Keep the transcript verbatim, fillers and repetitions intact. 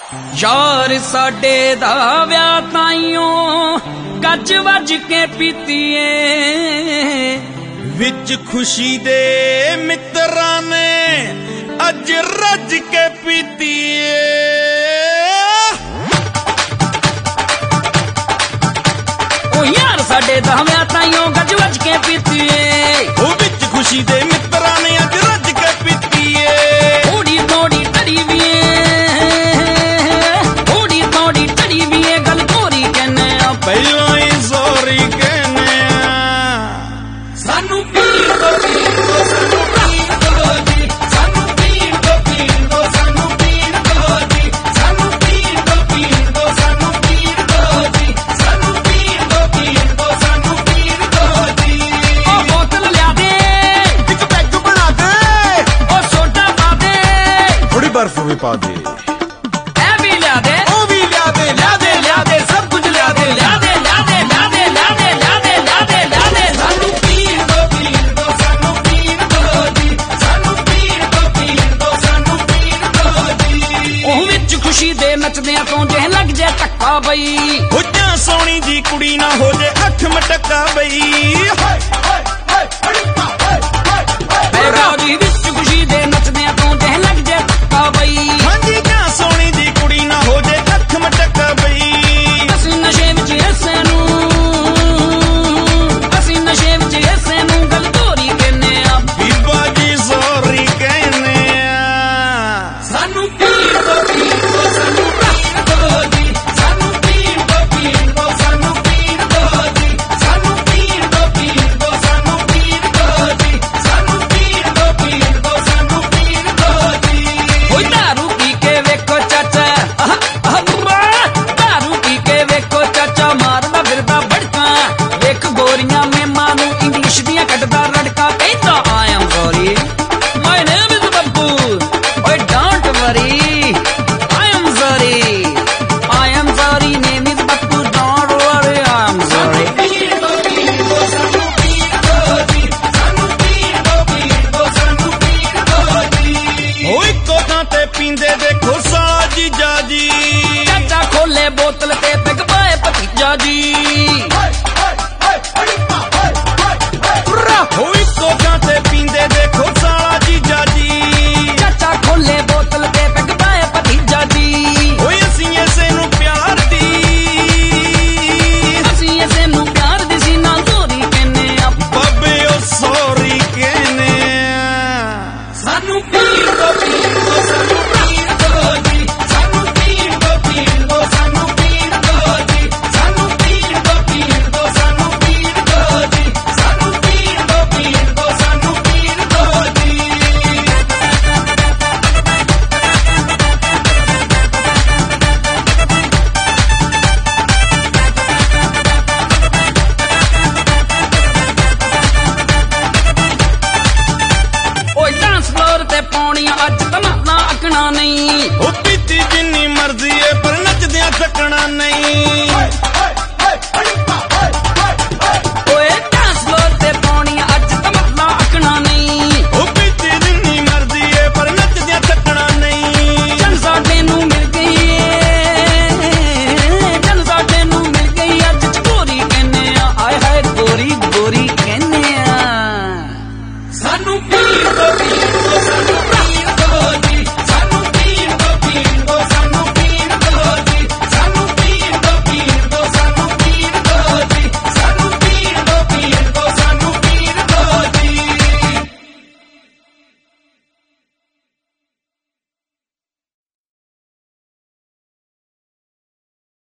यार साडे दा व्याह ताईयों गज वज के पीतीए विच खुशी दे मित्रां ने अज रज के पीतीए। ओ यार साडे दा व्याह ताईयों गज वज के पीतीए ओ विच खुशी दे मित्रां ने अज रज के पीतीए। थोड़ी थोड़ी टड़ी भी थोड़ी थोड़ी टड़ी भी गल थोड़ी कहने पहला ही सॉरी कहने सानू पीर दो पीर दो सानू पीर दो जी सानू पीर दो पीर दो सानू पीर दो जी सानू पीर दो पीर दो सानू पीर दो जी सानू पीर दो पीर दो सानू पीर दो जी। ओ बोतल ला दे एक पैग बना दे ओ सोडा पा दे थोड़ी बर्फ भी पा दे ए भी ला दे ओ भी ला दे ला दे ला दे सब कुछ ला दे ला दे ला दे ला दे ला दे ला दे ला दे ला दे सानू पीर दो पीर दो सानू पीर दो जी सानू पीर दो पीर दो सानू पीर दो जी। ਉਹ ਵਿੱਚ ਖੁਸ਼ੀ ਦੇ ਨੱਚਦਿਆਂ ਤੋਂ ਜੇ ਲੱਗ ਜੇ ਟੱਕਾ ਬਈ ਹੋ ਜਾ ਸੋਹਣੀ ਜੀ ਕੁੜੀ ਨਾ ਹੋ ਜੇ ਅੱਖ ਮਟਕਾ ਬਈ ਹਾਏ ਹਾਏ ਹਾਏ ਹਾਏ ਰਾਜੀ ਵਿੱਚ ਖੁਸ਼ੀ ਦੇ ਨੱਚਦਿਆਂ ਤੋਂ ਜੇ ਲੱਗ ਜੇ ਟੱਕਾ ਬਈ ਹਾਂਜੀ ਜਾ ਸੋਹਣੀ ਜੀ ਕੁੜੀ ਨਾ ਹੋ ਜੇ ਅੱਖ ਮਟਕਾ ਬਈ। ਅਸੀਂ ਨਸ਼ੇ ਵਿੱਚ ਐਸੇ ਨੂੰ ਅਸੀਂ ਨਸ਼ੇ ਵਿੱਚ ਐਸੇ ਨੂੰ ਗੱਲ ਧੋਰੀ ਕਹਿੰਨੇ ਆ ਬੀਬਾ ਜੀ ਸੌਰੀ ਕਹਿੰਨੇ ਆ ਸਾਨੂੰ ਪੀਰ ਦੋ ਪੀਰ ਦੋ ਸਾਨੂੰ ਪੀਰ ਦੋ ਜੀ ਸਾਨੂੰ ਪੀਰ ਦੋ ਪੀਰ ਦੋ ਸਾਨੂੰ ਪੀਰ ਦੋ ਜੀ ਸਾਨੂੰ ਪੀਰ ਦੋ ਪੀਰ ਦੋ ਸਾਨੂੰ ਪੀਰ ਦੋ ਜੀ ਸਾਨੂੰ ਪੀਰ ਦੋ ਪੀਰ ਦੋ ਸਾਨੂੰ ਪੀਰ ਦੋ ਜੀ। ਓਏ ਦਾਰੂ ਪੀ ਕੇ ਵੇਖੋ ਚਾਚਾ ਆਹ ਆਹ ਬੁਆ ਦਾਰੂ ਪੀ ਕੇ ਵੇਖੋ ਚਾਚਾ ਮਾਰਦਾ ਫਿਰਦਾ ਬੜਕਾ ਵੇਖ ਗੋਰੀਆਂ ਮੇਮਾਂ ਨੂੰ ਇੰਗਲਿਸ਼ ਦੀਆਂ ਕੱਢਦਾ ਰੜਕਾ ਕਹਿੰਦਾ I am sorry my name is Babbu ਓਏ don't worry I am sorry I am sorry name is Babbu don't worry I am sorry. ਪੀਰ ਦੋ ਪੀਰ ਦੋ ਸਾਨੂੰ ਪੀਰ ਦੋ ਜੀ ਸਾਨੂੰ ਪੀਰ ਦੋ ਪੀਰ ਦੋ ਸਾਨੂੰ ਪੀਰ ਦੋ ਜੀ। ਓ ਇੱਕੋ ਥਾਂ ਤੇ ਪੀਂਦੇ ਦੇਖੋ ਸਾਲਾ ਜੀਜਾ ਜੀ ਚਾਚਾ ਖੋਲੇ ਬੋਤਲ ਤੇ ਪਿਗ ਪਾਏ ਭਤੀਜਾ ਜੀ ਓ ਇੱਕੋ ਥਾਂ ਤੇ ਪੀਂਦੇ ਦੇਖੋ ਸਾਲਾ ਜੀਜਾ ਜੀ ਚਾਚਾ ਖੋਲੇ ਬੋਤਲ ਤੇ ਪਿਗ ਪਾਏ ਭਤੀਜਾ ਜੀ। ਓਏ ਅਸੀਂ ਇਸੇ ਨੂੰ ਪਿਆਰ ਦੀ ਅਸੀਂ ਇਸੇ ਨੂੰ ਪਿਆਰ ਦੀ ਸੀ ਨਾਲ ਧੋਰੀ ਕਹਿੰਨੇ ਆ ਬਾਬੇ ਓ ਸੌਰੀ ਕਹਿੰਨੇ ਆ ਸਾਨੂੰ ਪੀਰ ਦੋ ਪੀਰ ਦੋ ਸਾਨੂੰ ਪੀਰ ਦੋ ਜੀ ਸਾਨੂੰ ਪੀਰ ਦੋ ਪੀਰ ਦੋ ਸਾਨੂੰ ਪੀਰ ਦੋ ਜੀ ਸਾਨੂੰ ਪੀਰ ਦੋ ਪੀਰ ਦੋ ਸਾਨੂੰ ਪੀਰ ਦੋ ਜੀ ਸਾਨੂੰ ਪੀਰ ਦੋ ਪੀਰ ਦੋ ਸਾਨੂੰ ਪੀਰ ਦੋ ਜੀ। ਓਏ ਡਾਂਸ ਫਲੋਰ ਤੇ ਪਾਉਣੀਆਂ ਅੱਜ ਤਮਾਨਾ ਅਕਣਾ ਨਹੀਂ ਉਹ ਪੀਤੀ ਜਿੰਨੀ ਮਰਜ਼ੀ ਏ ਪਰ ਨੱਚਦਿਆਂ ਥੱਕਣਾ ਨਹੀਂ।